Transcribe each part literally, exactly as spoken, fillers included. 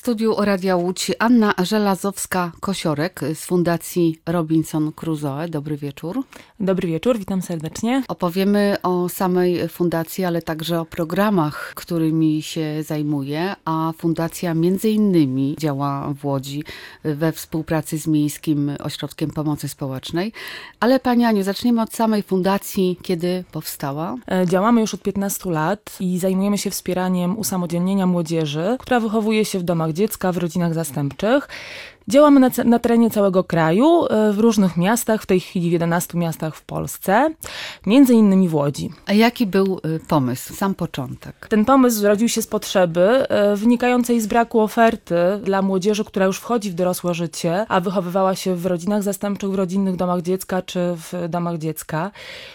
studiu Radia Łódź Anna Żelazowska-Kosiorek z Fundacji Robinson Crusoe. Dobry wieczór. Dobry wieczór, witam serdecznie. Opowiemy o samej fundacji, ale także o programach, którymi się zajmuje, a fundacja między innymi działa w Łodzi we współpracy z Miejskim Ośrodkiem Pomocy Społecznej. Ale Pani Aniu, zaczniemy od samej fundacji, kiedy powstała. Działamy już od piętnastu lat i zajmujemy się wspieraniem usamodzielnienia młodzieży, która wychowuje się w domach dziecka, w rodzinach zastępczych. Działamy na, na terenie całego kraju, w różnych miastach, w tej chwili w jedenastu miastach w Polsce, między innymi w Łodzi. A jaki był pomysł, sam początek? Ten pomysł zrodził się z potrzeby wynikającej z braku oferty dla młodzieży, która już wchodzi w dorosłe życie, a wychowywała się w rodzinach zastępczych, w rodzinnych domach dziecka czy w domach dziecka.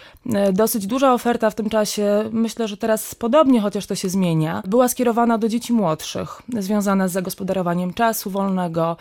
Dosyć duża oferta w tym czasie, myślę, że teraz podobnie, chociaż to się zmienia, była skierowana do dzieci młodszych, związana z zagospodarowaniem czasu wolnego,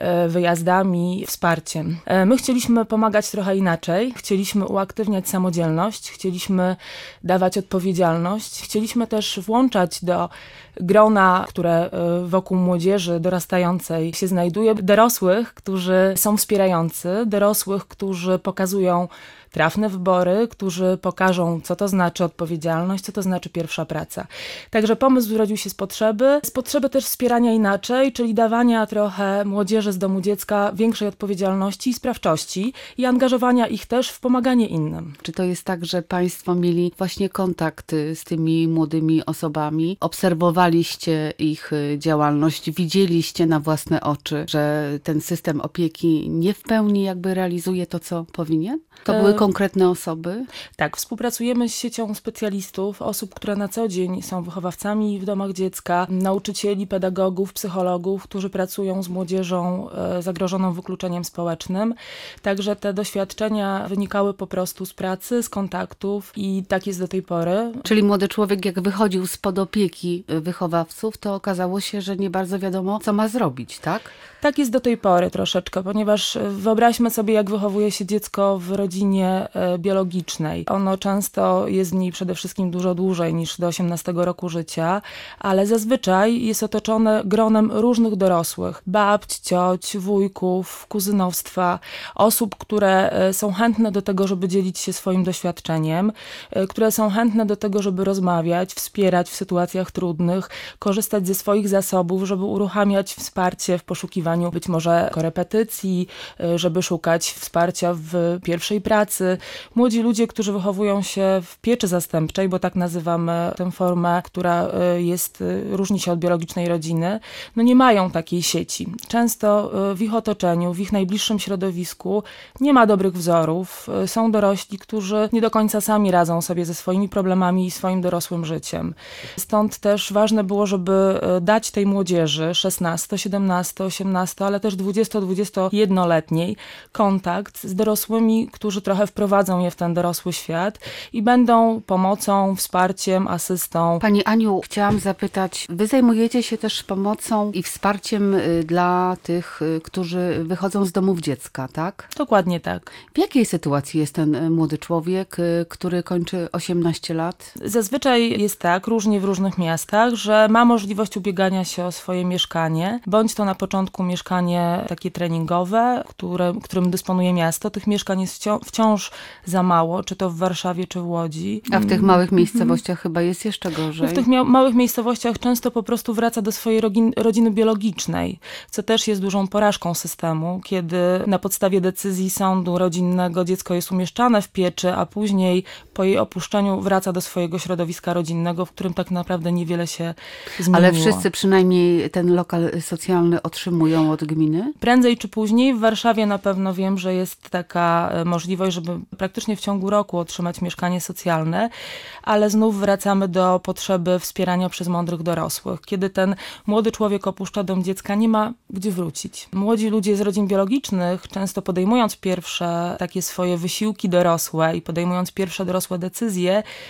wyjazdami, wsparciem. My chcieliśmy pomagać trochę inaczej, chcieliśmy uaktywniać samodzielność, chcieliśmy dawać odpowiedzialność, chcieliśmy też włączać do grona, które wokół młodzieży dorastającej się znajduje, dorosłych, którzy są wspierający, dorosłych, którzy pokazują trafne wybory, którzy pokażą, co to znaczy odpowiedzialność, co to znaczy pierwsza praca. Także pomysł zrodził się z potrzeby, z potrzeby też wspierania inaczej, czyli dawania trochę młodzieży z domu dziecka większej odpowiedzialności i sprawczości i angażowania ich też w pomaganie innym. Czy to jest tak, że Państwo mieli właśnie kontakt z tymi młodymi osobami, obserwowaliście ich działalność, widzieliście na własne oczy, że ten system opieki nie w pełni jakby realizuje to, co powinien? To były konkretne osoby? Tak, współpracujemy z siecią specjalistów, osób, które na co dzień są wychowawcami w domach dziecka, nauczycieli, pedagogów, psychologów, którzy pracują z młodzieżą zagrożoną wykluczeniem społecznym. Także te doświadczenia wynikały po prostu z pracy, z kontaktów i tak jest do tej pory. Czyli młody człowiek, jak wychodził spod opieki wychowawców, to okazało się, że nie bardzo wiadomo, co ma zrobić, tak? Tak jest do tej pory troszeczkę, ponieważ wyobraźmy sobie, jak wychowuje się dziecko w rodzinie biologicznej. Ono często jest w niej przede wszystkim dużo dłużej niż do osiemnastego roku życia, ale zazwyczaj jest otoczone gronem różnych dorosłych. Babć, cioć, wujków, kuzynostwa, osób, które są chętne do tego, żeby dzielić się swoim doświadczeniem, które są chętne do tego, żeby rozmawiać, wspierać w sytuacjach trudnych, korzystać ze swoich zasobów, żeby uruchamiać wsparcie w poszukiwaniu być może korepetycji, żeby szukać wsparcia w pierwszej pracy. Młodzi ludzie, którzy wychowują się w pieczy zastępczej, bo tak nazywamy tę formę, która jest, różni się od biologicznej rodziny, no nie mają takiej sieci. Często w ich otoczeniu, w ich najbliższym środowisku nie ma dobrych wzorów. Są dorośli, którzy nie do końca sami radzą sobie ze swoimi problemami i swoim dorosłym życiem. Stąd też ważne było, żeby dać tej młodzieży szesnasto, siedemnasto, osiemnasto, ale też dwudziesto-dwudziestojednoletniej kontakt z dorosłymi, którzy trochę wprowadzą je w ten dorosły świat i będą pomocą, wsparciem, asystą. Pani Aniu, chciałam zapytać, wy zajmujecie się też pomocą i wsparciem dla tych, którzy wychodzą z domów dziecka, tak? Dokładnie tak. W jakiej sytuacji jest ten młody człowiek, który kończy osiemnaście lat? Zazwyczaj jest tak, różnie w różnych miastach, że ma możliwość ubiegania się o swoje mieszkanie, bądź to na początku mieszkanie takie treningowe, które, którym dysponuje miasto. Tych mieszkań jest wciąż, wciąż za mało, czy to w Warszawie, czy w Łodzi. A w tych małych miejscowościach mm-hmm. chyba jest jeszcze gorzej. W tych mia- małych miejscowościach często po prostu wraca do swojej rogin- rodziny biologicznej, co też jest dużą porażką systemu, kiedy na podstawie decyzji sądu rodzinnego dziecko jest umieszczane w pieczy, a później po jej opuszczeniu wraca do swojego środowiska rodzinnego, w którym tak naprawdę niewiele się zmieniło. Ale wszyscy przynajmniej ten lokal socjalny otrzymują od gminy? Prędzej czy później. W Warszawie na pewno wiem, że jest taka możliwość, żeby praktycznie w ciągu roku otrzymać mieszkanie socjalne, ale znów wracamy do potrzeby wspierania przez mądrych dorosłych. Kiedy ten młody człowiek opuszcza dom dziecka, nie ma gdzie wrócić. Młodzi ludzie z rodzin biologicznych, często podejmując pierwsze takie swoje wysiłki dorosłe i podejmując pierwsze dorosłe decyzje,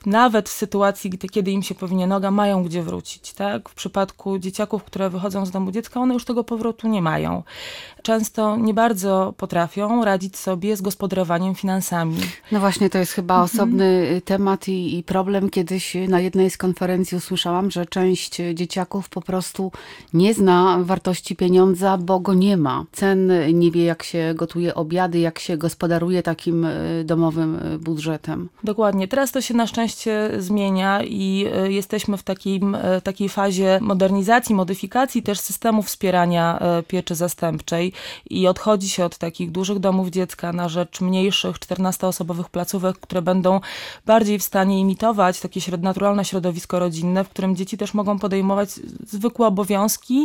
nawet w sytuacji, kiedy im się powinie noga, mają gdzie wrócić. Tak? W przypadku dzieciaków, które wychodzą z domu dziecka, one już tego powrotu nie mają. Często nie bardzo potrafią radzić sobie z gospodarowaniem finansami. No właśnie, to jest chyba osobny temat i, i problem. Kiedyś na jednej z konferencji usłyszałam, że część dzieciaków po prostu nie zna wartości pieniądza, bo go nie ma. Cen nie wie, jak się gotuje obiady, jak się gospodaruje takim domowym budżetem. Dokładnie. Teraz to się na szczęście zmienia i jesteśmy w takiej, takiej fazie modernizacji, modyfikacji też systemu wspierania pieczy zastępczej i odchodzi się od takich dużych domów dziecka na rzecz mniejszych, czternastoosobowych placówek, które będą bardziej w stanie imitować takie naturalne środowisko rodzinne, w którym dzieci też mogą podejmować zwykłe obowiązki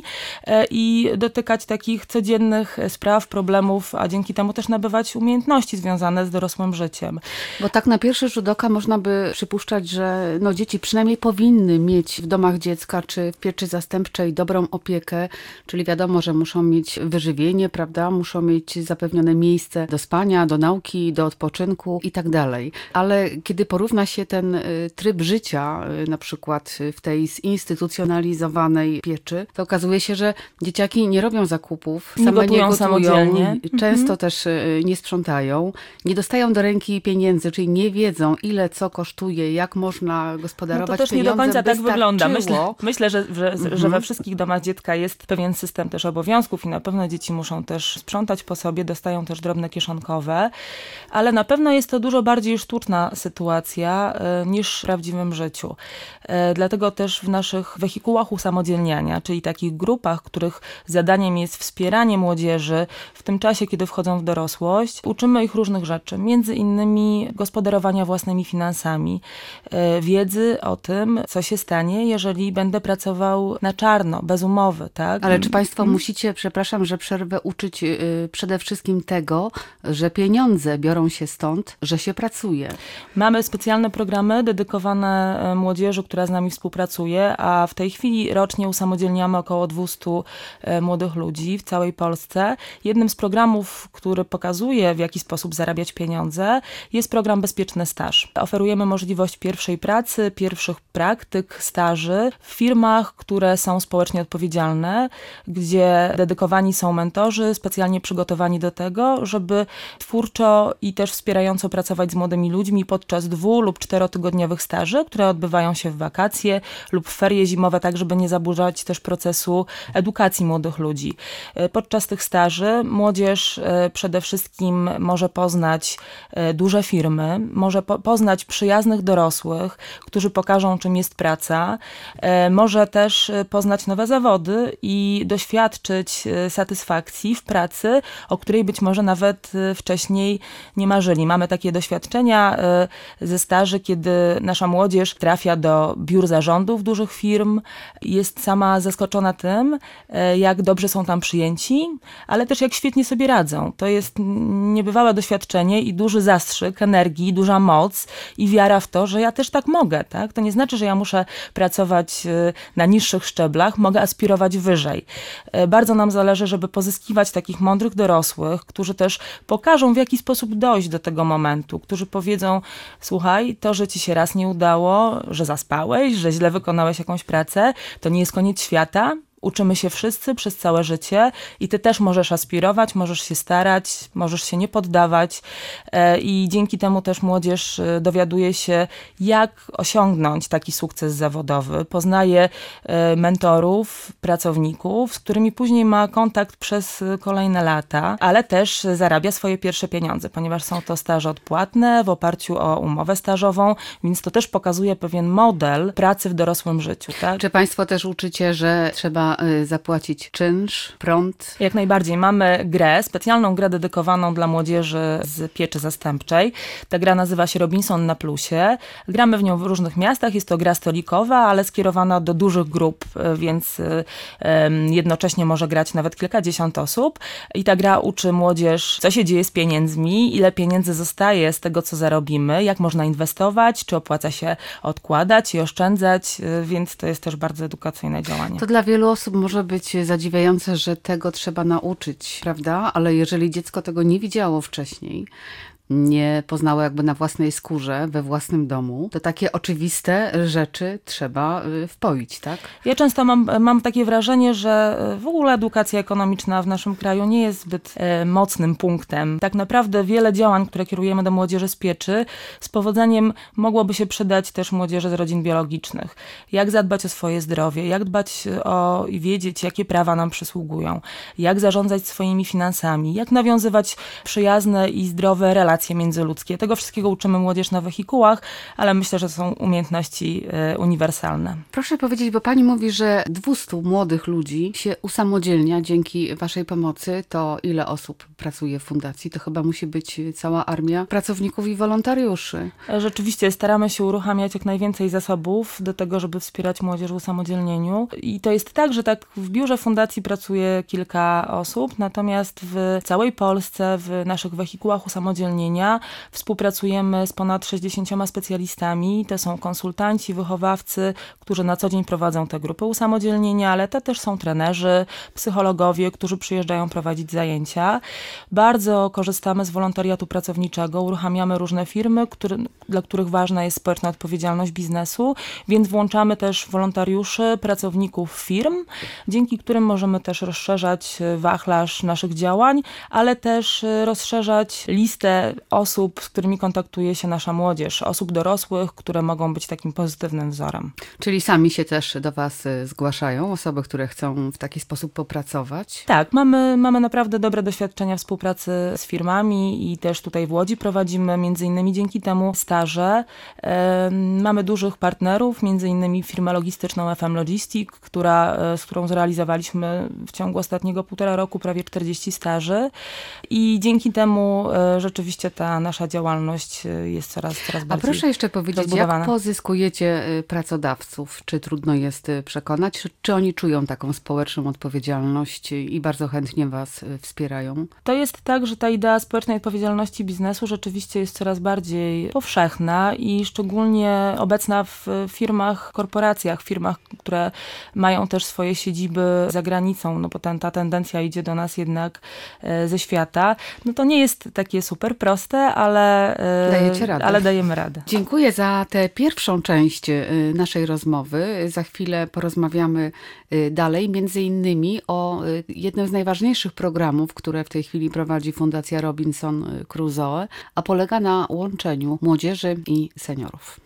i dotykać takich codziennych spraw, problemów, a dzięki temu też nabywać umiejętności związane z dorosłym życiem. Bo tak na pierwszy rzut oka można by przypuszczać, że no dzieci przynajmniej powinny mieć w domach dziecka czy w pieczy zastępczej dobrą opiekę, czyli wiadomo, że muszą mieć wyżywienie, prawda? Muszą mieć zapewnione miejsce do spania, do nauki, do odpoczynku i tak dalej. Ale kiedy porówna się ten tryb życia, na przykład w tej zinstytucjonalizowanej pieczy, to okazuje się, że dzieciaki nie robią zakupów, nie same gotują, nie gotują, samodzielnie. często Mhm. też nie sprzątają, nie dostają do ręki pieniędzy, czyli nie wiedzą, ile co kosztuje, jak można gospodarować no to też pieniądze. Nie do końca tak wygląda. Myślę, myślę że, że, mhm. że we wszystkich domach dziecka jest pewien system też obowiązków i na pewno dzieci muszą też sprzątać po sobie, dostają też drobne kieszonkowe, ale na pewno jest to dużo bardziej sztuczna sytuacja y, niż w prawdziwym życiu. Y, dlatego też w naszych wehikułach usamodzielniania, czyli takich grupach, których zadaniem jest wspieranie młodzieży w tym czasie, kiedy wchodzą w dorosłość, uczymy ich różnych rzeczy, między innymi gospodarowania własnymi finansami, y, wiedzy o tym, co się stanie, jeżeli będę pracował na czarno, bez umowy. Tak? Ale czy państwo hmm? musicie, przepraszam, że przerwę, uczyć y, przede wszystkim tego, że pieniądze biorą się stąd, że się pracuje? Mamy specjalne programy dedykowane młodzieży, która z nami współpracuje, a w tej chwili rocznie usamodzielniamy około dwieście młodych ludzi w całej Polsce. Jednym z programów, który pokazuje, w jaki sposób zarabiać pieniądze, jest program Bezpieczny Staż. Oferujemy możliwość pierwszej pracy, pierwszych praktyk, staży w firmach, które są społecznie odpowiedzialne, gdzie dedykowani są mentorzy specjalnie przygotowani do tego, żeby twórczo i też wspierająco pracować z młodymi ludźmi podczas dwu- lub czterotygodniowych staży, które odbywają się w wakacje lub w ferie zimowe, tak żeby nie zaburzać też procesu edukacji młodych ludzi. Podczas tych staży młodzież przede wszystkim może poznać duże firmy, może po- poznać przyjaznych dorosłych, którzy pokażą, czym jest praca, może też poznać nowe zawody i doświadczyć satysfakcji w pracy, o której być może nawet wcześniej nie marzyli. Mamy takie doświadczenia ze staży, kiedy nasza młodzież trafia do biur zarządów dużych firm, jest sama zaskoczona tym, jak dobrze są tam przyjęci, ale też jak świetnie sobie radzą. To jest niebywałe doświadczenie i duży zastrzyk energii, duża moc i wiara w to, że ja też tak mogę. Tak? To nie znaczy, że ja muszę pracować na niższych szczeblach, mogę aspirować wyżej. Bardzo nam zależy, żeby pozyskiwać takich mądrych dorosłych, którzy też pokażą, w jaki sposób dojść do tego momentu, którzy powiedzą, słuchaj, to, że ci się raz nie udało, że zaspałeś, że źle wykonałeś jakąś pracę, to nie jest koniec świata. Uczymy się wszyscy przez całe życie i ty też możesz aspirować, możesz się starać, możesz się nie poddawać i dzięki temu też młodzież dowiaduje się, jak osiągnąć taki sukces zawodowy. Poznaje mentorów, pracowników, z którymi później ma kontakt przez kolejne lata, ale też zarabia swoje pierwsze pieniądze, ponieważ są to staże odpłatne w oparciu o umowę stażową, więc to też pokazuje pewien model pracy w dorosłym życiu. Tak? Czy państwo też uczycie, że trzeba zapłacić czynsz, prąd? Jak najbardziej. Mamy grę, specjalną grę dedykowaną dla młodzieży z pieczy zastępczej. Ta gra nazywa się Robinson na Plusie. Gramy w nią w różnych miastach. Jest to gra stolikowa, ale skierowana do dużych grup, więc jednocześnie może grać nawet kilkadziesiąt osób. I ta gra uczy młodzież, co się dzieje z pieniędzmi, ile pieniędzy zostaje z tego, co zarobimy, jak można inwestować, czy opłaca się odkładać i oszczędzać, więc to jest też bardzo edukacyjne działanie. To dla wielu osób może być zadziwiające, że tego trzeba nauczyć, prawda? Ale jeżeli dziecko tego nie widziało wcześniej, nie poznało jakby na własnej skórze, we własnym domu, to takie oczywiste rzeczy trzeba wpoić, tak? Ja często mam, mam takie wrażenie, że w ogóle edukacja ekonomiczna w naszym kraju nie jest zbyt e, mocnym punktem. Tak naprawdę wiele działań, które kierujemy do młodzieży z pieczy, z powodzeniem mogłoby się przydać też młodzieży z rodzin biologicznych. Jak zadbać o swoje zdrowie, jak dbać o i wiedzieć, jakie prawa nam przysługują, jak zarządzać swoimi finansami, jak nawiązywać przyjazne i zdrowe relacje międzyludzkie. Tego wszystkiego uczymy młodzież na wehikułach, ale myślę, że to są umiejętności e, uniwersalne. Proszę powiedzieć, bo pani mówi, że dwieście młodych ludzi się usamodzielnia dzięki waszej pomocy. To ile osób pracuje w fundacji? To chyba musi być cała armia pracowników i wolontariuszy. Rzeczywiście staramy się uruchamiać jak najwięcej zasobów do tego, żeby wspierać młodzież w usamodzielnieniu. I to jest tak, że tak w biurze fundacji pracuje kilka osób, natomiast w całej Polsce w naszych wehikułach usamodzielnienia współpracujemy z ponad sześćdziesięcioma specjalistami. To są konsultanci, wychowawcy, którzy na co dzień prowadzą te grupy usamodzielnienia, ale to też są trenerzy, psychologowie, którzy przyjeżdżają prowadzić zajęcia. Bardzo korzystamy z wolontariatu pracowniczego, uruchamiamy różne firmy, które, dla których ważna jest społeczna odpowiedzialność biznesu, więc włączamy też wolontariuszy, pracowników firm, dzięki którym możemy też rozszerzać wachlarz naszych działań, ale też rozszerzać listę osób, z którymi kontaktuje się nasza młodzież, osób dorosłych, które mogą być takim pozytywnym wzorem. Czyli sami się też do was zgłaszają, osoby, które chcą w taki sposób popracować? Tak, mamy, mamy naprawdę dobre doświadczenia współpracy z firmami i też tutaj w Łodzi prowadzimy między innymi dzięki temu staże. E, mamy dużych partnerów, między innymi firmę logistyczną F M Logistic, która, z którą zrealizowaliśmy w ciągu ostatniego półtora roku prawie czterdzieści staży i dzięki temu e, rzeczywiście ta nasza działalność jest coraz, coraz bardziej A proszę jeszcze powiedzieć, rozbudowana. jak pozyskujecie pracodawców? Czy trudno jest przekonać? Czy, czy oni czują taką społeczną odpowiedzialność i bardzo chętnie was wspierają? To jest tak, że ta idea społecznej odpowiedzialności biznesu rzeczywiście jest coraz bardziej powszechna i szczególnie obecna w firmach, korporacjach, firmach, które mają też swoje siedziby za granicą, no bo ten, ta tendencja idzie do nas jednak ze świata. No to nie jest takie super proste, ale, Dajecie radę. ale dajemy radę. Dziękuję za tę pierwszą część naszej rozmowy. Za chwilę porozmawiamy dalej, między innymi o jednym z najważniejszych programów, które w tej chwili prowadzi Fundacja Robinson Crusoe, a polega na łączeniu młodzieży i seniorów.